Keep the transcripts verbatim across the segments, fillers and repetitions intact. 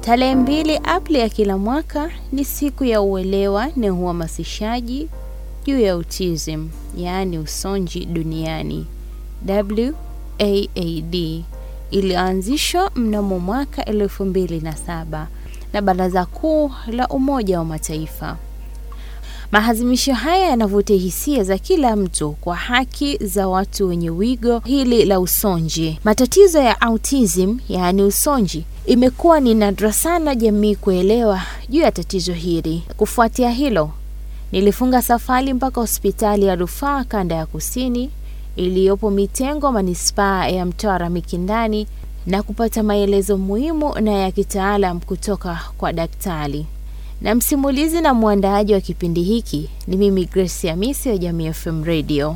Tarehe mbili Aprili ya kila mwaka ni siku ya uelewa na uhamasishaji juu ya autism, yaani usonji duniani, W A A D. Ilianzishwa mnamo mwaka elfu mbili na saba na Baraza Kuu la Umoja wa Mataifa. Maadhimisho haya yanavutia hisia za kila mtu kwa haki za watu wenye wigo hili la usonji. Matatizo ya autism, yaani usonji, imekuwa ni nadra sana jamii kuelewa juu ya tatizo hili. Kufuatia hilo, nilifunga safari mpaka hospitali ya rufaa kanda ya Kusini iliyopo Mitengo, manispaa ya Mtwara Mikindani, na kupata maelezo muhimu na ya kitaalamu kutoka kwa daktari. Na msimulizi na muandaaji wa kipindi hiki ni mimi Grace Hamisi wa Jamii F M Radio.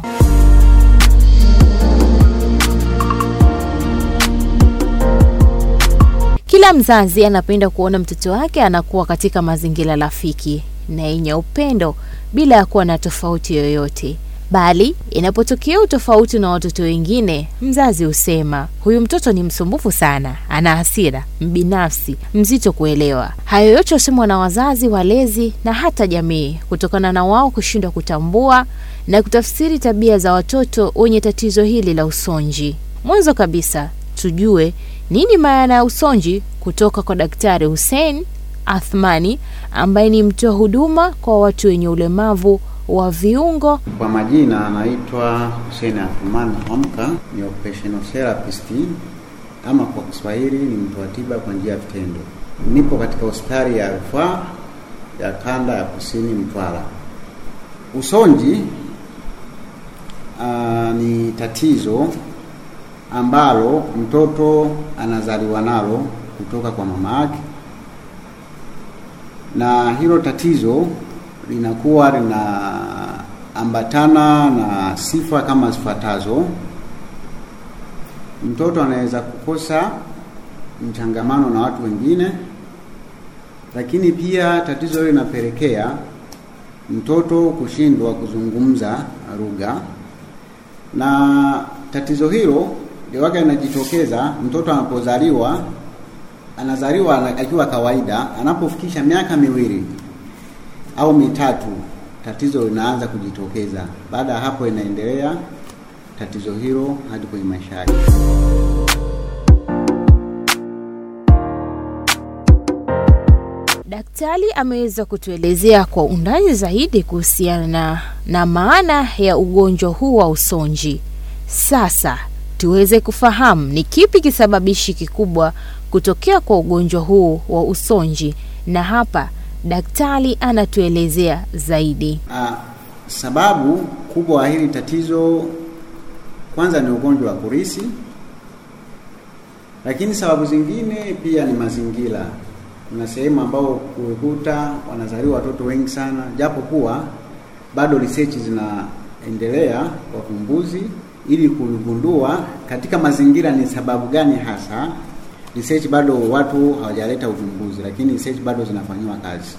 Kila mzazi anapenda kuona mtoto wake anakuwa katika mazingira rafiki na yenye upendo bila ya kuwa na tofauti yoyote. Bali inapotokea utofauti na watoto wengine, mzazi husema huyu mtoto ni msumbufu sana, ana hasira, mbinafsi, mzito kuelewa. Hayo yote husemwa na wazazi, walezi na hata jamii kutokana na wao kushindwa kutambua na kutafsiri tabia za watoto wenye tatizo hili la usonji. Mwanzo kabisa tujue nini maana ya usonji kutoka kwa Daktari Hussein Athmani, ambaye ni mtoa huduma kwa watu wenye ulemavu wa viungo. Kwa majina anaitwa Hussein Athmani Hamka, ni occupational therapist, ama kwa Kiswahili ni mtoa tiba kwa njia ya vitendo. Nipo katika hospitali ya rufaa ya kanda ya Kusini Mtwara. Usonji uh, ni tatizo ambalo mtoto anazaliwa nalo kutoka kwa mama yake, na hilo tatizo linakuwa lina ambatana na sifa kama zifuatazo. Mtoto anaweza kukosa mchangamano na watu wengine, lakini pia tatizo hilo linapelekea mtoto kushindwa kuzungumza lugha. Na tatizo hilo ndio wake linajitokeza mtoto anapozaliwa, anazaliwa akiwa kawaida, anapofikisha miaka miwili au mitatu tatizo linaanza kujitokeza. Baada ya hapo inaendelea tatizo hilo hadi kwenye maisha yake. Daktari ameweza kutuelezea kwa undani zaidi kuhusiana na, na maana ya ugonjwa huu wa usonji. Sasa tuweze kufahamu ni kipi kisababishi kikubwa kutokea kwa ugonjwa huu wa usonji, na hapa daktari anatuelezea zaidi. Ah, sababu kubwa hili tatizo kwanza ni ugonjwa wa kurithi, lakini sababu zingine pia ni mazingira. Kuna sehemu ambao kukuta wanazaliwa watoto wengi sana, japo kuwa bado research zinaendelea kwa kumbuzi ili kugundua katika mazingira ni sababu gani hasa. Research bado watu hawajaleta uvumbuzi, lakini research bado zinafanywa kazi.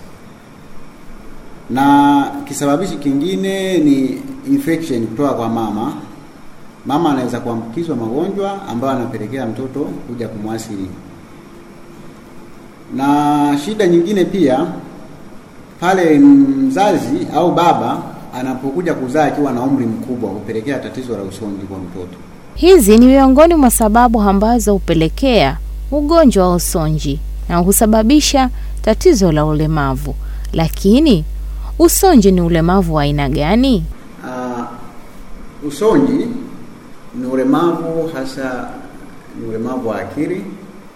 Na kisababishi kingine ni infection kutoka kwa mama. Mama anaweza kuambukizwa magonjwa ambayo anapelekea mtoto kuja kumwasili. Na shida nyingine pia pale mzazi au baba anapokuja kuzaa akiwa na umri mkubwa hupelekea tatizo la usonji kwa mtoto. Hizi ni miongoni mwa sababu ambazo hupelekea ugonjwa wa usonji na husababisha tatizo la ulemavu. Lakini usonji ni ulemavu wa aina gani? Uh, usonji ni ulemavu hasa ni ulemavu wa akili,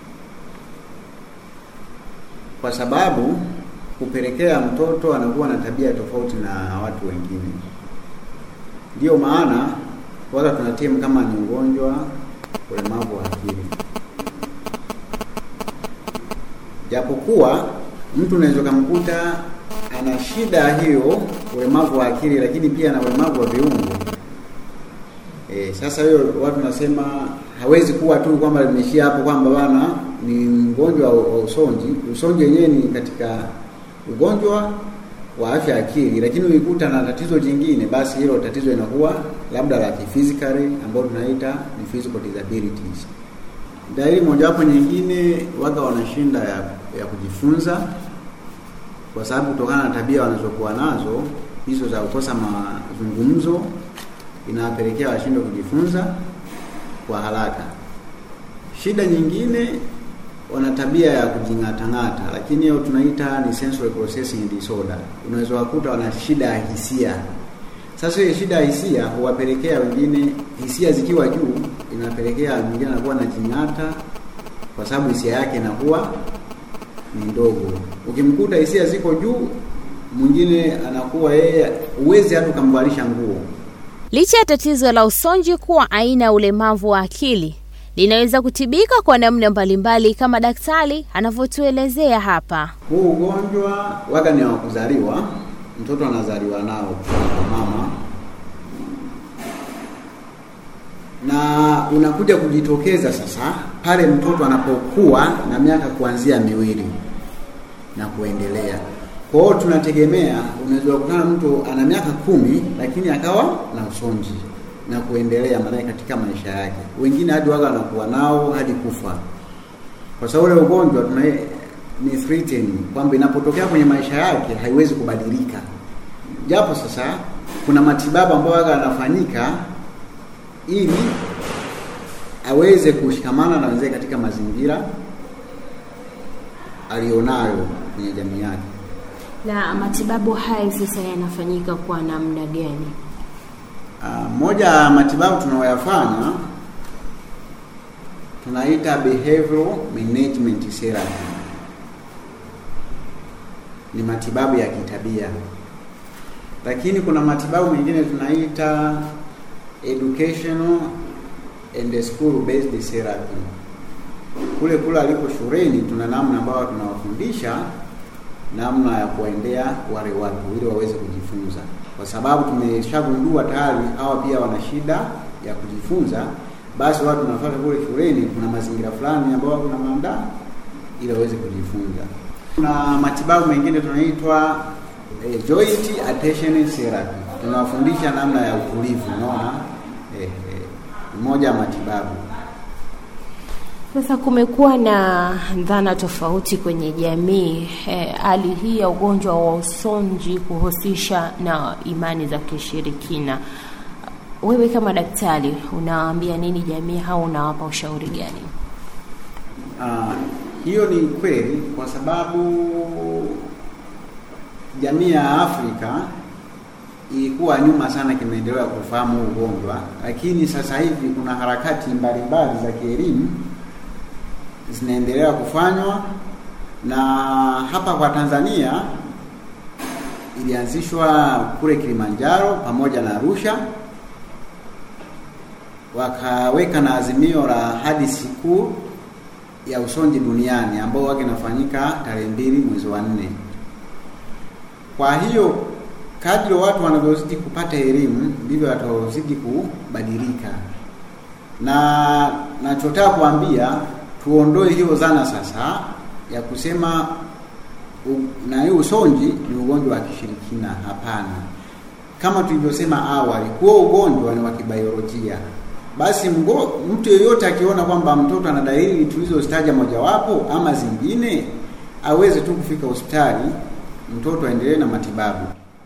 kwa sababu kupelekea mtoto anakuwa na tabia tofauti na watu wengine. Ndio maana wala tunatimu kama ni ugonjwa ulemavu wa akili. Japokuwa mtu unaweza kumkuta ana shida hiyo ulemavu wa akili, lakini pia na ulemavu wa viungo. E, sasa hiyo watu nasema hawezi kuwa tu kwamba limeshia hapo kwamba bana ni mgonjwa wa usonji. Usonji yenyewe ni katika ugonjwa wa afya ya akili, lakini ukikuta na tatizo jingine, basi hilo tatizo inakuwa labda la physically ambalo tunaita ni physical disabilities. Dalili mojawapo nyingine, waga wanashinda ya, ya kujifunza kwa sababu kutokana na tabia wanazokuwa nazo hizo za kukosa mazungumzo inawapelekea washindwe kujifunza kwa haraka. Shida nyingine, wana tabia ya kujing'ata-ng'ata, lakini hiyo tunaita ni sensory processing disorder. Unaweza kukuta wana shida ya hisia. Sasa hiyo shida ya hisia huwapelekea wengine, hisia zikiwa juu inapelekea mwingine anakuwa anajing'ata kwa sababu hisia yake inakuwa ni ndogo. Ukimkuta hisia ziko juu, mwingine anakuwa yeye uwezi hata kumvalisha nguo. Licha ya tatizo la usonji kuwa aina ya ulemavu wa akili, linaweza kutibika kwa namna mbalimbali kama daktari anavyotuelezea hapa. Huu ugonjwa waga ni wa kuzaliwa, mtoto anazaliwa nao kwa mama, na unakuja kujitokeza sasa pale mtoto anapokuwa na miaka kuanzia miwili na kuendelea. Kwa hiyo tunategemea unaweza kukutana mtu ana miaka kumi lakini akawa na usonji na kuendelea maana katika maisha yake. Wengine hadi waga wanakuwa nao hadi kufa. Kwa sababu ule ugonjwa tuna ni threatening kwamba inapotokea kwenye maisha yake haiwezi kubadilika. Japo sasa kuna matibabu ambayo waga yanafanyika ili aweze kushikamana na wenzake katika mazingira alionayo kwenye jamii yake. Na matibabu haya sasa yanafanyika kwa namna gani? Uh, moja ya matibabu tunayoyafanya tunaita behavioral management therapy. Ni matibabu ya kitabia. Lakini kuna matibabu mengine tunaita educational and school based therapy. Kule kule alipo shuleni tuna namna ambayo tunawafundisha namna ya kuendea wale watu ili waweze kujifunza. Kwa sababu tumeshagundua tayari hawa pia wana shida ya kujifunza, basi watu tunafuata kule shuleni kuna mazingira fulani ambayo kuna maandaa ili waweze kujifunza. Kuna matibabu mengine tunaitwa eh, joint attention therapy. Tunawafundisha namna ya utulivu, unaona? Eh, eh, moja matibabu. Sasa kumekuwa na dhana tofauti kwenye jamii hali eh, hii ya ugonjwa wa usonji kuhusisha na imani za kishirikina. Wewe kama daktari unawaambia nini jamii au unawapa ushauri gani? Ah, hiyo ni kweli kwa sababu jamii ya Afrika ilikuwa nyuma sana kimeendelea kufahamu ugonjwa, lakini sasa hivi kuna harakati mbalimbali za kielimu zinaendelea kufanywa, na hapa kwa Tanzania ilianzishwa kule Kilimanjaro pamoja na Arusha, wakaweka na azimio la hadi siku ya usonji duniani ambao wake nafanyika tarehe mbili mwezi wa nne. Kwa hiyo kadri watu wanavyozidi kupata elimu ndivyo watazidi kubadilika, na nachotaka kuambia tuondoe hiyo dhana sasa ya kusema u, na hiyo usonji ni ugonjwa wa kishirikina. Hapana. Kama tulivyosema awali, kwa ugonjwa ni wa kibiolojia. Basi mgo, mtu yeyote akiona kwamba mtoto ana dalili tulizozitaja mojawapo ama zingine, aweze tu kufika hospitali, mtoto aendelee na matibabu.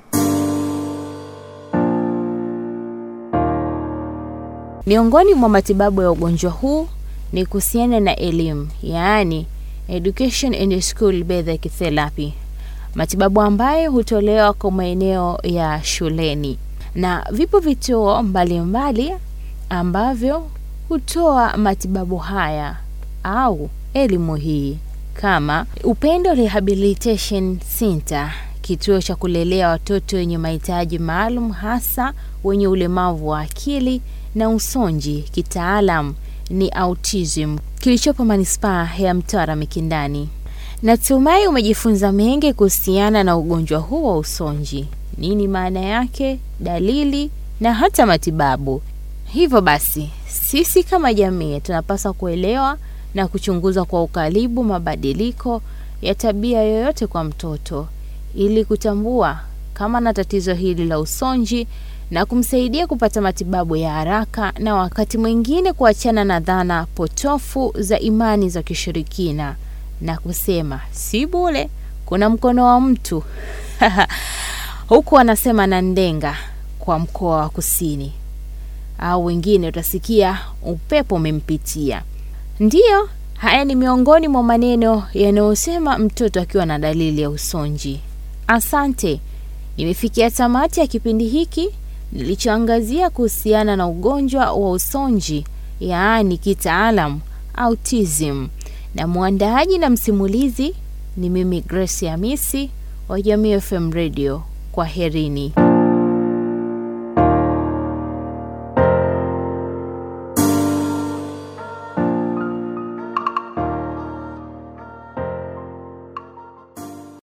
Miongoni mwa matibabu ya ugonjwa huu ni kuhusiana na elimu, yaani education and school based therapy. Matibabu ambayo hutolewa kwa maeneo ya shuleni, na vipo vituo mbalimbali ambavyo hutoa matibabu haya au elimu hii, kama Upendo Rehabilitation Center, kituo cha kulelea watoto wenye mahitaji maalum hasa wenye ulemavu wa akili na usonji, kitaalam ni autism, kilichopo manispaa ya Mtwara Mikindani. Natumai umejifunza mengi kuhusiana na ugonjwa huu wa usonji, nini maana yake, dalili na hata matibabu. Hivyo basi, sisi kama jamii tunapaswa kuelewa na kuchunguza kwa ukaribu mabadiliko ya tabia yoyote kwa mtoto ili kutambua kama na tatizo hili la usonji na kumsaidia kupata matibabu ya haraka, na wakati mwingine kuachana na dhana potofu za imani za kishirikina na kusema si bure, kuna mkono wa mtu. Huku wanasema Nandenga kwa mkoa wa Kusini, au wengine utasikia upepo umempitia. Ndiyo, haya ni miongoni mwa maneno yanayosema mtoto akiwa na dalili ya usonji. Asante, nimefikia tamati ya kipindi hiki nilichoangazia kuhusiana na ugonjwa wa usonji, yaani kitaalamu autism, na muandaaji na msimulizi ni mimi Grace Hamisi wa Jamii F M Radio. Kwaherini.